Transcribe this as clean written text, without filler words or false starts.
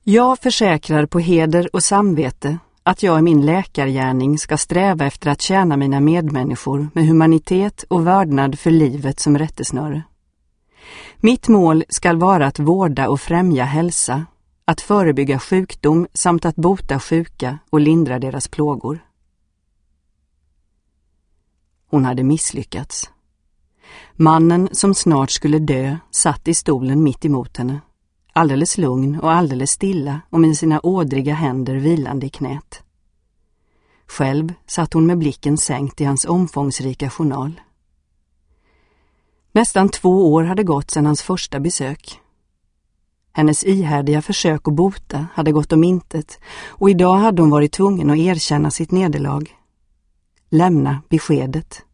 Jag försäkrar på heder och samvete att jag i min läkargärning ska sträva efter att tjäna mina medmänniskor med humanitet och vördnad för livet som rättesnöre. Mitt mål ska vara att vårda och främja hälsa, att förebygga sjukdom samt att bota sjuka och lindra deras plågor. Hon hade misslyckats. Mannen som snart skulle dö satt i stolen mitt emot henne, alldeles lugn och alldeles stilla och med sina ådriga händer vilande i knät. Själv satt hon med blicken sänkt i hans omfångsrika journal. Nästan 2 år hade gått sedan hans första besök. Hennes ihärdiga försök att bota hade gått om intet och idag hade hon varit tvungen att erkänna sitt nederlag. Lämna beskedet.